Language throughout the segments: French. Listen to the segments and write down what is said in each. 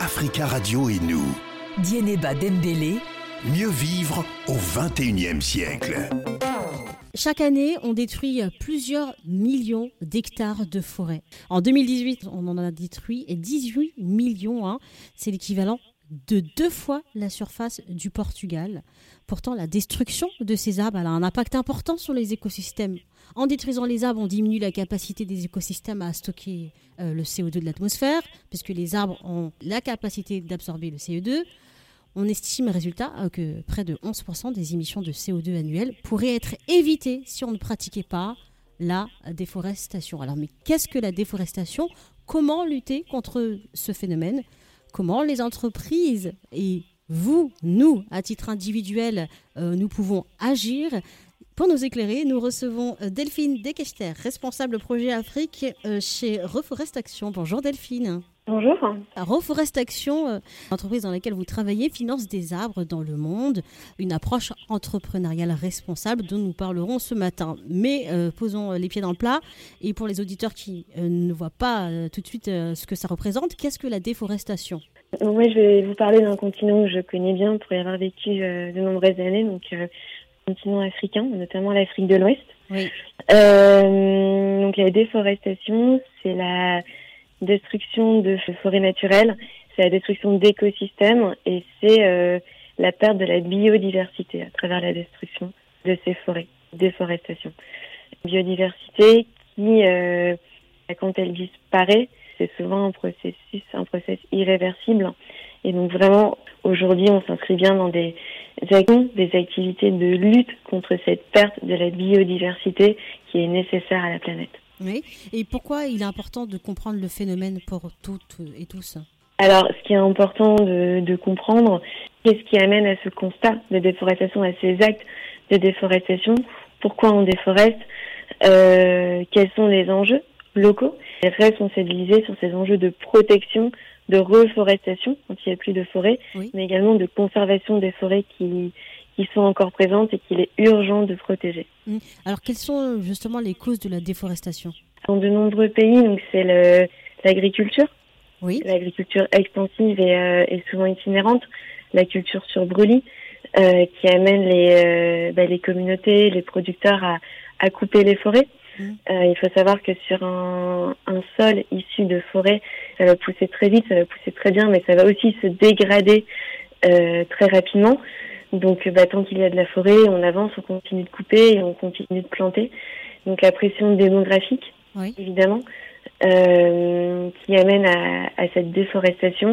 Africa Radio et nous. Dieneba Dembélé. Mieux vivre au XXIe siècle. Chaque année, on détruit plusieurs millions d'hectares de forêt. En 2018, on en a détruit 18 millions. C'est l'équivalent de 2 fois la surface du Portugal. Pourtant, la destruction de ces arbres a un impact important sur les écosystèmes. En détruisant les arbres, on diminue la capacité des écosystèmes à stocker le CO2 de l'atmosphère, puisque les arbres ont la capacité d'absorber le CO2. On estime, résultat, que près de 11% des émissions de CO2 annuelles pourraient être évitées si on ne pratiquait pas la déforestation. Alors, mais qu'est-ce que la déforestation ? Comment lutter contre ce phénomène ? Comment les entreprises et vous, nous, à titre individuel, nous pouvons agir ? Pour nous éclairer, nous recevons Delphine Dekester, responsable projet Afrique chez Reforest Action. Bonjour Delphine. Bonjour. Reforest Action, l'entreprise dans laquelle vous travaillez, finance des arbres dans le monde, une approche entrepreneuriale responsable dont nous parlerons ce matin. Mais posons les pieds dans le plat. Et pour les auditeurs qui ne voient pas tout de suite ce que ça représente, qu'est-ce que la déforestation ? Oui, je vais vous parler d'un continent que je connais bien pour y avoir vécu de nombreuses années, donc continent africain, notamment l'Afrique de l'Ouest. Oui. Donc la déforestation, c'est la destruction de forêts naturelles, c'est la destruction d'écosystèmes et c'est la perte de la biodiversité à travers la destruction de ces forêts. Déforestation. Biodiversité qui, quand elle disparaît, c'est souvent un process irréversible. Et donc vraiment, aujourd'hui, on s'inscrit bien dans des actions, des activités de lutte contre cette perte de la biodiversité qui est nécessaire à la planète. Oui. Et pourquoi il est important de comprendre le phénomène pour toutes et tous ? Alors, ce qui est important de comprendre, qu'est-ce qui amène à ce constat de déforestation, à ces actes de déforestation, pourquoi on déforeste, quels sont les enjeux locaux, et responsabiliser sur ces enjeux de protection, de reforestation quand il n'y a plus de forêt, oui, mais également de conservation des forêts qui sont encore présentes et qu'il est urgent de protéger. Alors, quelles sont justement les causes de la déforestation ? Dans de nombreux pays, donc c'est l'agriculture. Oui. L'agriculture extensive et souvent itinérante, la culture sur brûlis, qui amène les communautés, les producteurs à couper les forêts. Il faut savoir que sur un sol issu de forêt, ça va pousser très vite, ça va pousser très bien, mais ça va aussi se dégrader très rapidement. Donc tant qu'il y a de la forêt, on avance, on continue de couper et on continue de planter. Donc la pression démographique, oui, évidemment, qui amène à cette déforestation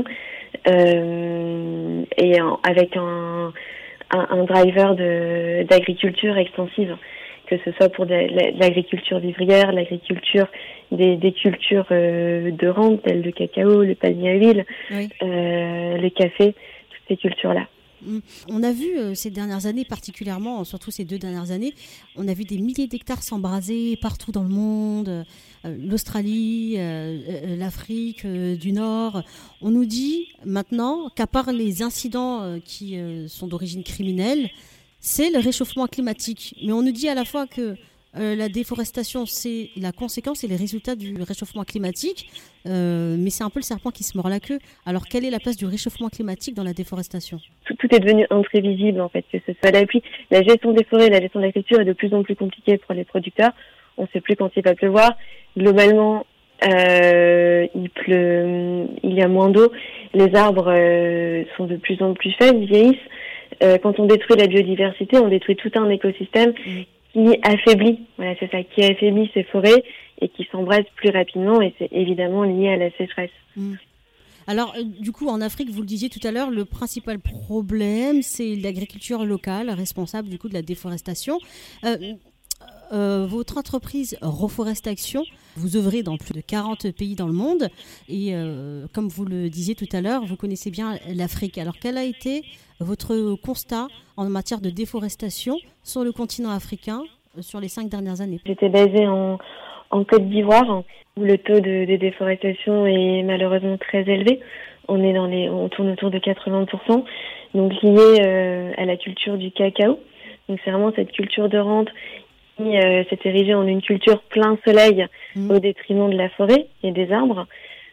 et avec un driver d'agriculture extensive, que ce soit pour l'agriculture vivrière, l'agriculture des cultures de rente, telles le cacao, le palmier à huile, oui, le café, toutes ces cultures-là. On a vu ces dernières années, particulièrement, surtout ces 2 dernières années, on a vu des milliers d'hectares s'embraser partout dans le monde, l'Australie, l'Afrique du Nord. On nous dit maintenant qu'à part les incidents qui sont d'origine criminelle, c'est le réchauffement climatique. Mais on nous dit à la fois que la déforestation, c'est la conséquence et les résultats du réchauffement climatique, mais c'est un peu le serpent qui se mord la queue. Alors, quelle est la place du réchauffement climatique dans la déforestation ? Tout est devenu imprévisible, en fait, que ce soit la pluie. La gestion des forêts, la gestion de l'agriculture est de plus en plus compliquée pour les producteurs. On ne sait plus quand il va pleuvoir. Globalement, il pleut, il y a moins d'eau. Les arbres sont de plus en plus faibles, vieillissent. Quand on détruit la biodiversité, on détruit tout un écosystème qui affaiblit, voilà, c'est ça, qui affaiblit ces forêts et qui s'embrase plus rapidement, et c'est évidemment lié à la sécheresse. Alors, du coup, en Afrique, vous le disiez tout à l'heure, le principal problème, c'est l'agriculture locale, responsable du coup de la déforestation. Votre entreprise Reforest Action, vous œuvrez dans plus de 40 pays dans le monde et comme vous le disiez tout à l'heure, vous connaissez bien l'Afrique. Alors quel a été votre constat en matière de déforestation sur le continent africain sur les 5 dernières années ? J'étais basée en Côte d'Ivoire où le taux de déforestation est malheureusement très élevé. On tourne autour de 80%, donc lié à la culture du cacao. Donc c'est vraiment cette culture de rente qui s'est érigée en une culture plein soleil au détriment de la forêt et des arbres.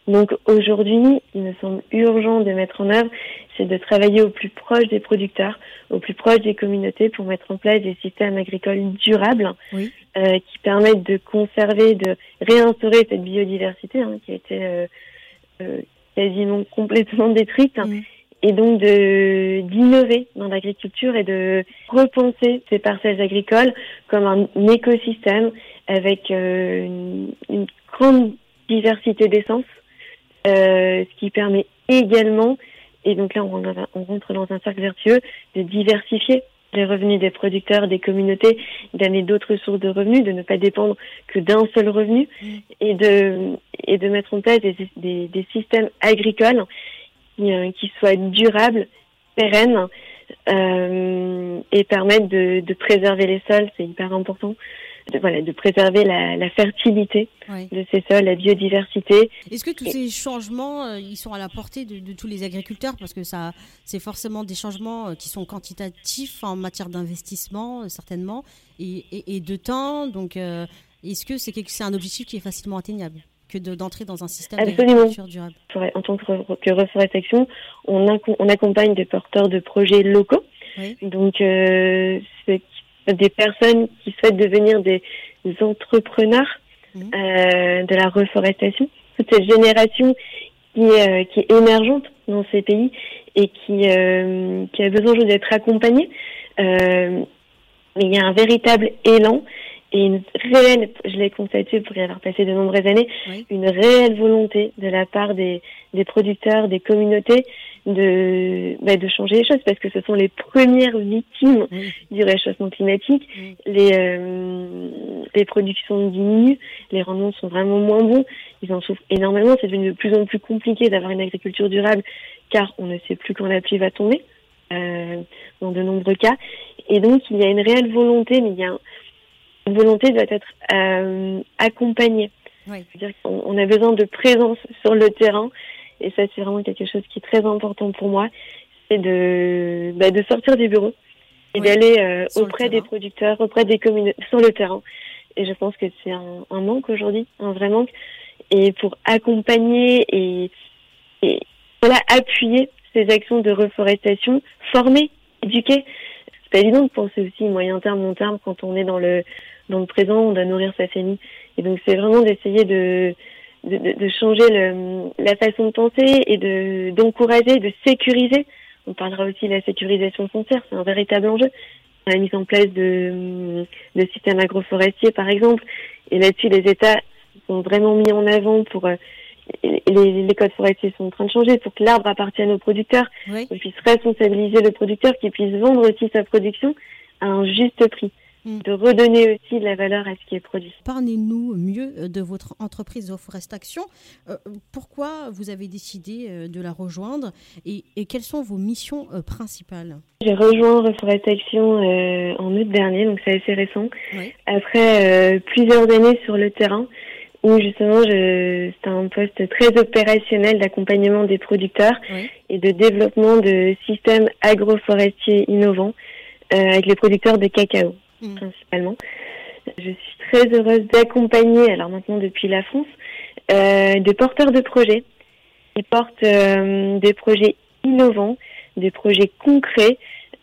Donc aujourd'hui, il me semble urgent de mettre en œuvre, c'est de travailler au plus proche des producteurs, au plus proche des communautés pour mettre en place des systèmes agricoles durables qui permettent de conserver, de réinstaurer cette biodiversité qui a été quasiment complètement détruite. Et donc d'innover dans l'agriculture et de repenser ces parcelles agricoles comme un écosystème avec une grande diversité d'essences, ce qui permet également, et donc là on rentre dans un cercle vertueux, de diversifier les revenus des producteurs, des communautés, d'amener d'autres sources de revenus, de ne pas dépendre que d'un seul revenu, et de mettre en place des systèmes agricoles qui soient durables, pérennes, et permettent de préserver les sols, c'est hyper important. De préserver la fertilité de ces sols, la biodiversité. Est-ce que tous ces changements, ils sont à la portée de tous les agriculteurs? Parce que ça, c'est forcément des changements qui sont quantitatifs en matière d'investissement, certainement, et de temps. Donc, est-ce que c'est un objectif qui est facilement atteignable que d'entrer dans un système d'agriculture durable? En tant que Reforestation, on accompagne des porteurs de projets locaux. Donc, c'est des personnes qui souhaitent devenir des entrepreneurs de la reforestation. Toute cette génération qui est émergente dans ces pays et qui a besoin d'être accompagnée. Mais il y a un véritable élan et une réelle, je l'ai constaté pour y avoir passé de nombreuses années, une réelle volonté de la part des producteurs, des communautés de changer les choses, parce que ce sont les premières victimes du réchauffement climatique. Les productions diminuent, les rendements sont vraiment moins bons, ils en souffrent énormément, c'est devenu de plus en plus compliqué d'avoir une agriculture durable car on ne sait plus quand la pluie va tomber dans de nombreux cas, et donc il y a une réelle volonté, mais une volonté doit être accompagnée. C'est-à-dire qu'on a besoin de présence sur le terrain. Et ça, c'est vraiment quelque chose qui est très important pour moi, c'est de sortir des bureaux et d'aller auprès des producteurs, auprès des communautés, sur le terrain. Et je pense que c'est un manque aujourd'hui, un vrai manque. Et pour accompagner et appuyer ces actions de reforestation, former, éduquer. C'est pas évident de penser aussi moyen terme, long terme, quand on est dans le présent, on doit nourrir sa famille. Et donc c'est vraiment d'essayer de changer la façon de penser et d'encourager, de sécuriser. On parlera aussi de la sécurisation foncière, c'est un véritable enjeu. La mise en place de systèmes agroforestiers, par exemple. Et là-dessus, les États sont vraiment mis en avant pour... les codes forestiers sont en train de changer pour que l'arbre appartienne aux producteurs, qu'on puisse responsabiliser le producteur, qu'il puisse vendre aussi sa production à un juste prix. De redonner aussi de la valeur à ce qui est produit. Parlez-nous mieux de votre entreprise Reforestation. Pourquoi vous avez décidé de la rejoindre et quelles sont vos missions principales? J'ai rejoint Reforestation en août dernier, donc c'est assez récent. Après plusieurs années sur le terrain, où justement c'était un poste très opérationnel d'accompagnement des producteurs et de développement de systèmes agroforestiers innovants avec les producteurs de cacao. Principalement. Je suis très heureuse d'accompagner, alors maintenant depuis la France, des porteurs de projets qui portent des projets innovants, des projets concrets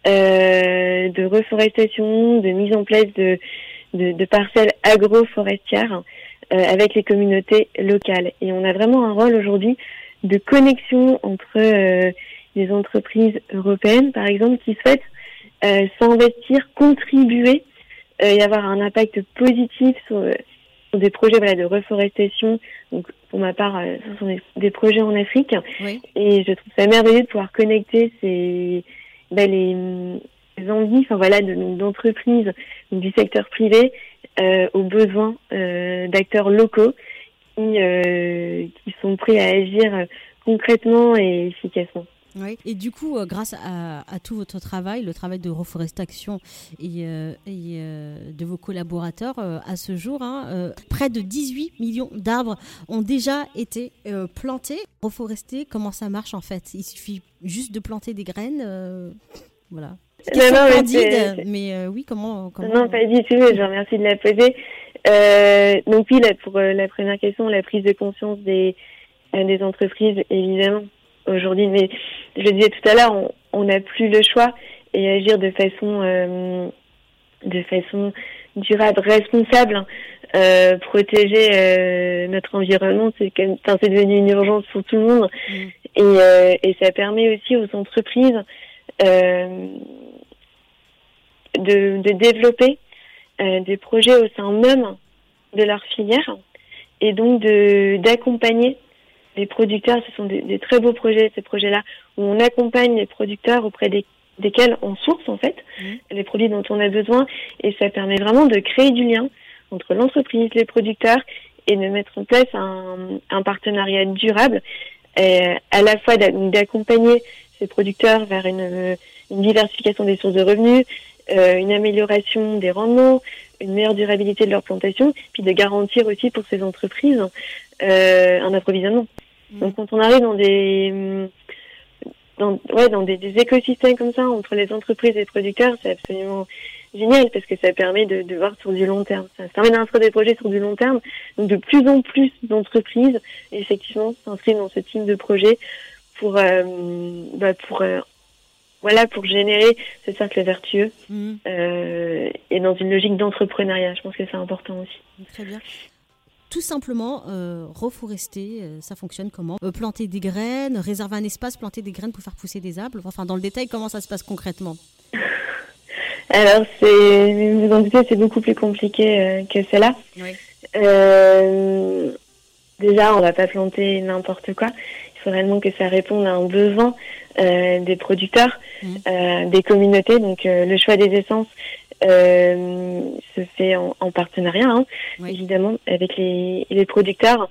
de reforestation, de mise en place de parcelles agroforestières avec les communautés locales. Et on a vraiment un rôle aujourd'hui de connexion entre les entreprises européennes, par exemple, qui souhaitent s'investir, contribuer et avoir un impact positif sur des projets de reforestation. Donc pour ma part, ce sont des projets en Afrique. Et je trouve ça merveilleux de pouvoir connecter les envies d'entreprises du secteur privé aux besoins d'acteurs locaux qui sont prêts à agir concrètement et efficacement. Et du coup, grâce à tout votre travail, le travail de reforestation et de vos collaborateurs, à ce jour, près de 18 millions d'arbres ont déjà été plantés. Reforester, comment ça marche en fait? Il suffit juste de planter des graines, voilà. Mais oui, comment... Non, pas du tout, je vous remercie de la poser. Donc oui, pour la première question, la prise de conscience des des entreprises, évidemment, aujourd'hui. Mais je le disais tout à l'heure, on n'a plus le choix et agir de façon durable, responsable, protéger notre environnement, c'est devenu une urgence pour tout le monde. Et ça permet aussi aux entreprises de développer des projets au sein même de leur filière et donc d'accompagner les producteurs. Ce sont des très beaux projets, ces projets-là, où on accompagne les producteurs auprès desquels on source en fait les produits dont on a besoin, et ça permet vraiment de créer du lien entre l'entreprise, les producteurs, et de mettre en place un partenariat durable, à la fois d'accompagner ces producteurs vers une diversification des sources de revenus, une amélioration des rendements, une meilleure durabilité de leur plantation, puis de garantir aussi pour ces entreprises un approvisionnement. Donc quand on arrive dans des écosystèmes comme ça entre les entreprises et les producteurs, c'est absolument génial parce que ça permet de voir sur du long terme. Ça permet d'inscrire des projets sur du long terme. Donc de plus en plus d'entreprises effectivement s'inscrivent dans ce type de projet pour générer ce cercle vertueux et dans une logique d'entrepreneuriat. Je pense que c'est important aussi. Très bien. Tout simplement, reforester, ça fonctionne comment ? Planter des graines, réserver un espace, planter des graines pour faire pousser des arbres. Enfin, dans le détail, comment ça se passe concrètement ? Alors, vous en doutez, c'est beaucoup plus compliqué que cela. Oui. Déjà, on va pas planter n'importe quoi. Il faut réellement que ça réponde à un besoin des producteurs, des communautés. Donc, le choix des essences se fait en partenariat, évidemment, avec les producteurs.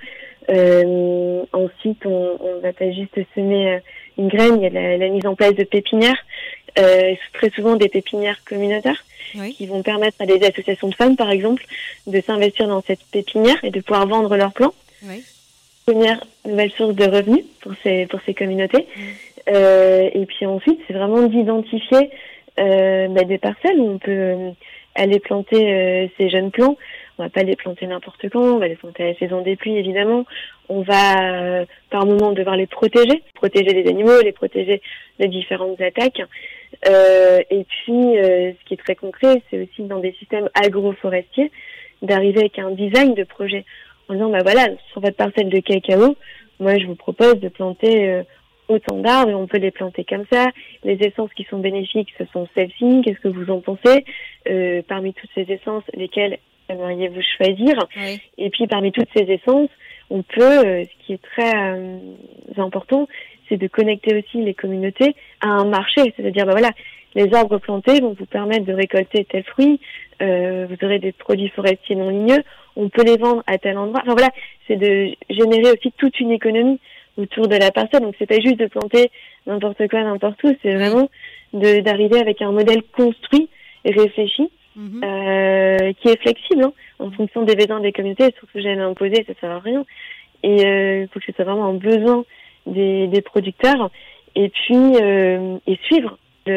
Ensuite, on va pas juste semer une graine, il y a la mise en place de pépinières, très souvent des pépinières communautaires, qui vont permettre à des associations de femmes, par exemple, de s'investir dans cette pépinière et de pouvoir vendre leurs plants. Première nouvelle source de revenus pour ces communautés. Et puis ensuite, c'est vraiment d'identifier des parcelles où on peut aller planter ces jeunes plants. On va pas les planter n'importe quand, on va les planter à la saison des pluies, évidemment. On va par moment devoir les protéger les animaux, les protéger de différentes attaques. Et puis, ce qui est très concret, c'est aussi dans des systèmes agroforestiers d'arriver avec un design de projet en disant, sur votre parcelle de cacao, moi je vous propose de planter autant d'arbres, et on peut les planter comme ça. Les essences qui sont bénéfiques, ce sont celles-ci. Qu'est-ce que vous en pensez ? Parmi toutes ces essences, lesquelles aimeriez-vous choisir ? Et puis parmi toutes ces essences, on peut, ce qui est très important, c'est de connecter aussi les communautés à un marché. C'est-à-dire, les arbres plantés vont vous permettre de récolter tel fruit, vous aurez des produits forestiers non ligneux, on peut les vendre à tel endroit. C'est de générer aussi toute une économie autour de la parcelle. Donc c'est pas juste de planter n'importe quoi, n'importe où, c'est vraiment d'arriver avec un modèle construit et réfléchi, qui est flexible, en fonction des besoins des communautés, surtout jamais imposé, ça sert à rien. Et il faut que ce soit vraiment un besoin des producteurs, et puis et suivre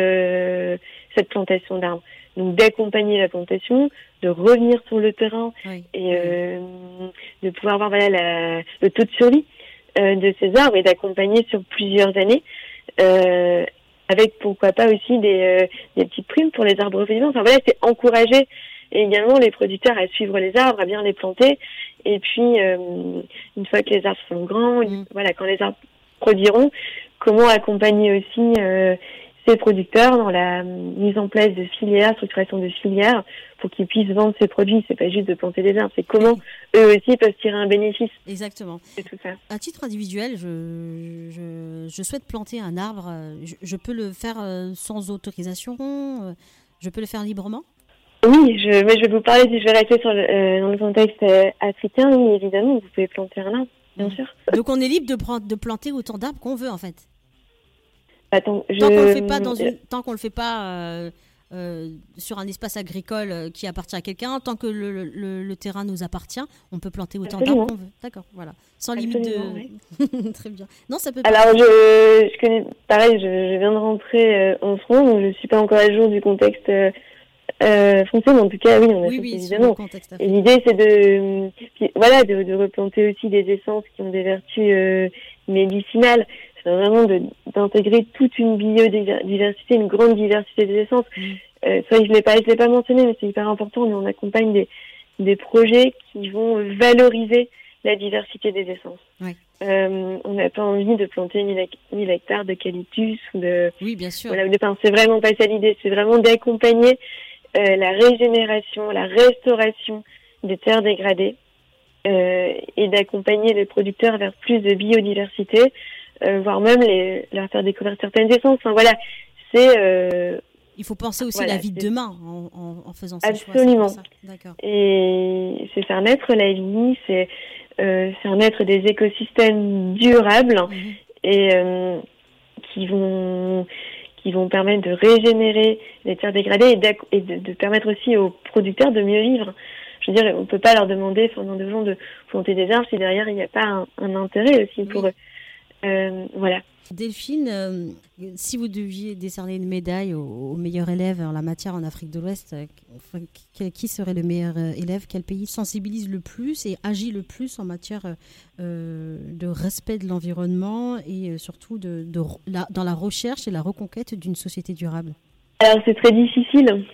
cette plantation d'arbres. Donc d'accompagner la plantation, de revenir sur le terrain et de pouvoir voir le taux de survie de ces arbres, et d'accompagner sur plusieurs années, avec pourquoi pas aussi des petites primes pour les arbres vivants. C'est encourager également les producteurs à suivre les arbres, à bien les planter, et puis une fois que les arbres sont grands, quand les arbres produiront, comment accompagner aussi ces producteurs dans la mise en place de filières, structuration de filières, pour qu'ils puissent vendre ces produits. C'est pas juste de planter des arbres, c'est comment eux aussi peuvent tirer un bénéfice. Exactement. C'est tout ça. À titre individuel, je souhaite planter un arbre. Je peux le faire sans autorisation. Je peux le faire librement. Oui, je vais vous parler, si je vais rester dans le contexte africain. Oui, évidemment, vous pouvez planter un arbre, bien sûr. Donc on est libre de planter autant d'arbres qu'on veut, en fait. Tant qu'on le fait pas sur un espace agricole qui appartient à quelqu'un, tant que le terrain nous appartient, on peut planter autant d'arbres qu'on veut. D'accord, voilà. Sans limite de... Très bien. Non, ça peut pas... Alors, je connais... Pareil, je viens de rentrer en France, donc je suis pas encore à jour du contexte fonctionne. En tout cas, oui, on a fait évidemment. Et l'idée, c'est de replanter aussi des essences qui ont des vertus médicinales. C'est vraiment d'intégrer toute une biodiversité, une grande diversité des essences. Ça, je l'ai pas mentionné, mais c'est hyper important. On accompagne des projets qui vont valoriser la diversité des essences. Ouais. On n'a pas envie de planter 1000 hectares d'eucalyptus ou de... Oui, bien sûr. Voilà, c'est vraiment pas ça l'idée. C'est vraiment d'accompagner la régénération, la restauration des terres dégradées et d'accompagner les producteurs vers plus de biodiversité, voire même leur faire découvrir certaines essences. Enfin, voilà, c'est... il faut penser aussi la vie de demain en faisant ces choix. Absolument. D'accord. Et c'est faire naître la vie, c'est faire naître des écosystèmes durables et qui vont permettre de régénérer les terres dégradées et de permettre aussi aux producteurs de mieux vivre. Je veux dire, on peut pas leur demander pendant 2 ans de planter des arbres si derrière il n'y a pas un intérêt aussi pour eux. Voilà. Delphine, si vous deviez décerner une médaille au meilleur élève en la matière en Afrique de l'Ouest, qui serait le meilleur élève? Quel pays sensibilise le plus et agit le plus en matière de respect de l'environnement et surtout dans la recherche et la reconquête d'une société durable? Alors c'est très difficile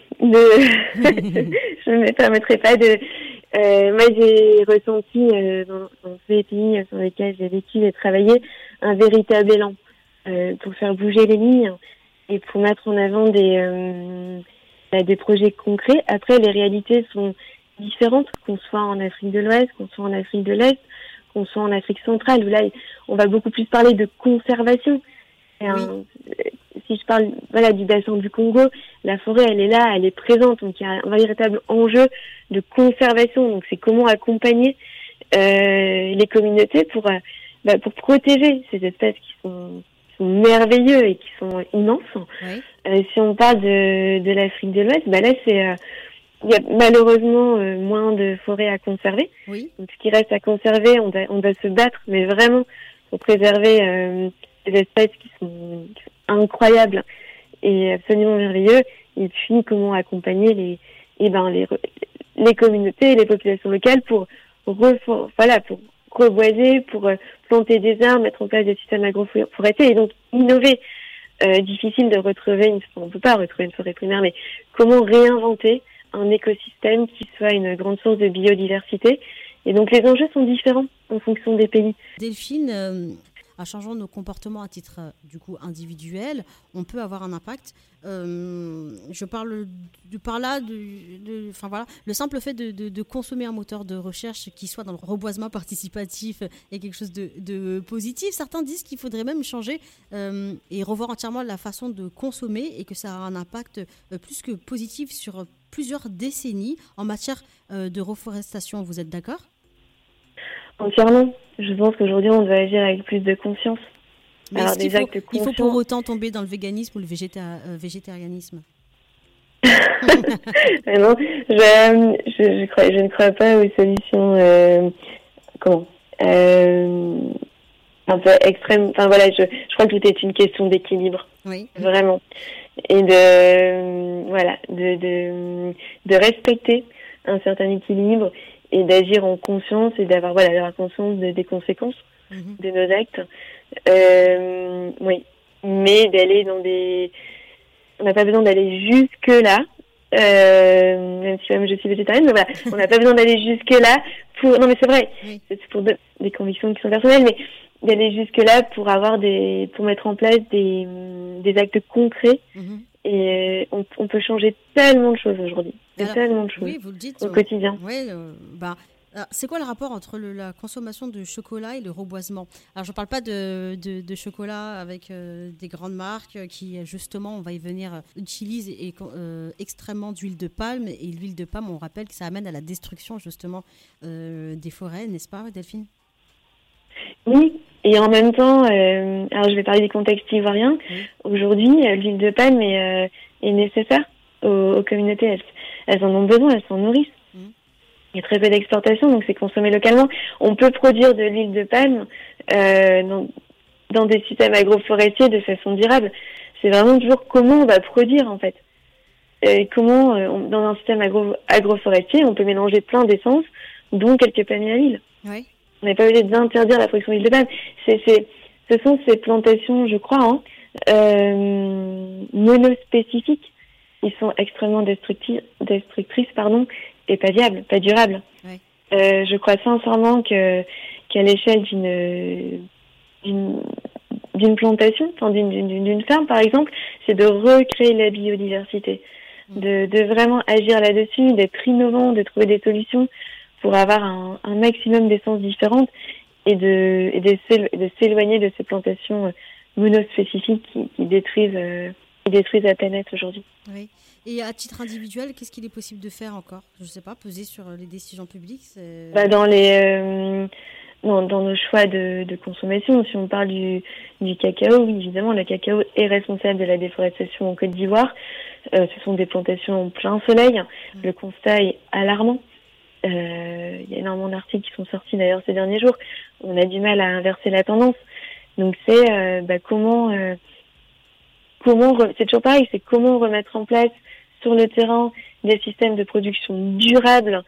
je ne me permettrai pas de... moi j'ai ressenti dans ces pays sur lesquels j'ai vécu et travaillé un véritable élan pour faire bouger les lignes et pour mettre en avant des projets concrets. Après, les réalités sont différentes, qu'on soit en Afrique de l'Ouest, qu'on soit en Afrique de l'Est, qu'on soit en Afrique centrale, où là, on va beaucoup plus parler de conservation. Si je parle du bassin du Congo, la forêt, elle est là, elle est présente, donc il y a un véritable enjeu de conservation. Donc c'est comment accompagner les communautés pour protéger ces espèces qui sont merveilleux et qui sont immenses. Oui. Si on parle de l'Afrique de l'Ouest, là il y a malheureusement moins de forêts à conserver. Oui. Donc ce qui reste à conserver, on doit se battre, mais vraiment pour préserver des espèces qui sont incroyables et absolument merveilleux. Et puis comment accompagner les communautés et les populations locales pour reboiser, pour planter des arbres, mettre en place des systèmes agroforestiers et donc innover. Difficile de retrouver on peut pas retrouver une forêt primaire, mais comment réinventer un écosystème qui soit une grande source de biodiversité. Et donc les enjeux sont différents en fonction des pays. Delphine, en changeant nos comportements à titre individuel, on peut avoir un impact. Je parle le simple fait de consommer un moteur de recherche qui soit dans le reboisement participatif est quelque chose de positif. Certains disent qu'il faudrait même changer et revoir entièrement la façon de consommer et que ça a un impact plus que positif sur plusieurs décennies en matière de reforestation. Vous êtes d'accord ? Entièrement. Je pense qu'aujourd'hui, on doit agir avec plus de conscience. Mais alors, il faut pour autant tomber dans le véganisme ou le végétarianisme? Non, je ne crois pas aux solutions un peu extrêmes. Enfin voilà, je crois que tout est une question d'équilibre. Oui. Vraiment. Et de respecter un certain équilibre et d'agir en conscience et d'avoir conscience des conséquences de nos actes. Oui, mais d'aller on n'a pas besoin d'aller jusque là, même si même je suis végétarienne, mais voilà, on n'a pas besoin d'aller jusque là non mais c'est vrai, oui. C'est pour des convictions qui sont personnelles, mais d'aller jusque là pour mettre en place des actes concrets. Et on peut changer tellement de choses aujourd'hui. Tellement de choses. Oui, vous le dites. Au quotidien. Oui, c'est quoi le rapport entre la consommation de chocolat et le reboisement? Alors, je ne parle pas de chocolat avec des grandes marques qui, justement, on va y venir, utilisent extrêmement d'huile de palme. Et l'huile de palme, on rappelle que ça amène à la destruction, justement, des forêts, n'est-ce pas, Delphine? Oui. Et en même temps, alors je vais parler des contextes ivoiriens. Aujourd'hui, l'huile de palme est nécessaire aux communautés. Elles en ont besoin, elles s'en nourrissent. Il y a très peu d'exportation, donc c'est consommé localement. On peut produire de l'huile de palme dans des systèmes agroforestiers de façon durable. C'est vraiment toujours comment on va produire, en fait. comment, dans un système agroforestier, on peut mélanger plein d'essences, dont quelques palmiers à huile. Oui. On n'est pas obligé d'interdire la production d'huile de palme. Ce sont ces plantations, je crois, monospécifiques, qui sont extrêmement destructrices, et pas viables, pas durables. Oui. Je crois sincèrement qu'à l'échelle d'une plantation, enfin d'une ferme par exemple, c'est de recréer la biodiversité, de vraiment agir là-dessus, d'être innovant, de trouver des solutions pour avoir un maximum d'essences différentes et de s'éloigner de ces plantations monospécifiques qui détruisent la planète aujourd'hui. Oui. Et à titre individuel, qu'est-ce qu'il est possible de faire encore ? Je ne sais pas, peser sur les décisions publiques Dans nos choix de consommation, si on parle du cacao, oui, évidemment, le cacao est responsable de la déforestation en Côte d'Ivoire. Ce sont des plantations en plein soleil. Le constat est alarmant. Il y a énormément d'articles qui sont sortis d'ailleurs ces derniers jours. On a du mal à inverser la tendance. Donc c'est c'est toujours pareil, c'est comment remettre en place sur le terrain des systèmes de production durables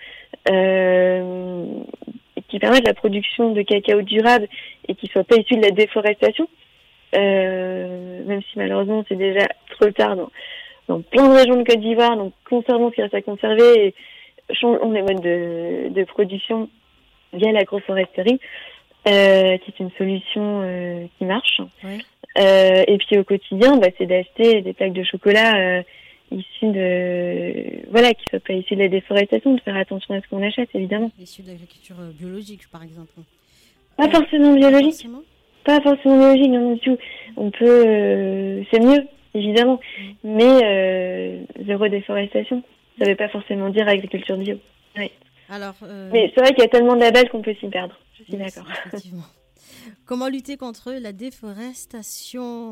qui permettent la production de cacao durable et qui ne soient pas issus de la déforestation, même si malheureusement c'est déjà trop tard dans plein de régions de Côte d'Ivoire, donc conservons ce qui reste à conserver et changeons les modes de production via l'agroforesterie, qui est une solution qui marche. Oui. Et puis au quotidien, c'est d'acheter des plaques de chocolat issues qui soient pas issues de la déforestation, de faire attention à ce qu'on achète, évidemment. Issues de l'agriculture biologique, par exemple. Pas forcément biologique. Pas forcément biologique, non du tout. On peut, c'est mieux, évidemment, mais zéro déforestation. Ça veut pas forcément dire agriculture bio. Oui. Alors, mais c'est vrai qu'il y a tellement de labels qu'on peut s'y perdre. Je suis d'accord. Effectivement. Comment lutter contre la déforestation ?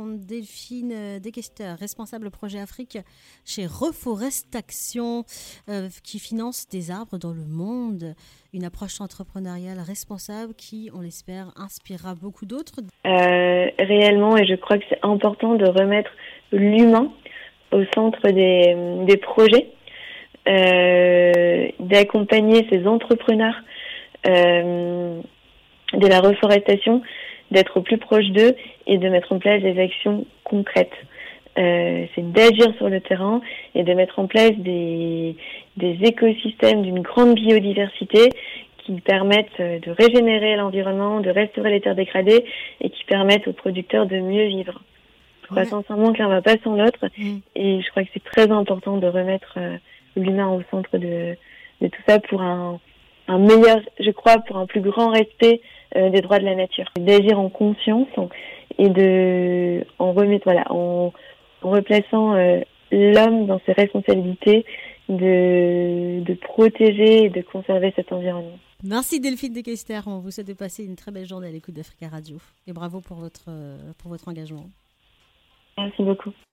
Delphine Dequester, responsable projet Afrique chez Reforestation, qui finance des arbres dans le monde. Une approche entrepreneuriale responsable qui, on l'espère, inspirera beaucoup d'autres. Réellement, et je crois que c'est important de remettre l'humain au centre des projets, d'accompagner ces entrepreneurs de la reforestation, d'être au plus proche d'eux et de mettre en place des actions concrètes. C'est d'agir sur le terrain et de mettre en place des écosystèmes d'une grande biodiversité qui permettent de régénérer l'environnement, de restaurer les terres dégradées et qui permettent aux producteurs de mieux vivre. Je crois sincèrement que l'un va pas sans l'autre et je crois que c'est très important de remettre l'humain au centre de tout ça pour un meilleur, je crois, pour un plus grand respect des droits de la nature. D'agir en conscience et en replaçant l'homme dans ses responsabilités de protéger et de conserver cet environnement. Merci Delphine Dequester. On vous souhaite de passer une très belle journée à l'écoute d'Africa Radio. Et bravo pour votre engagement. Merci beaucoup.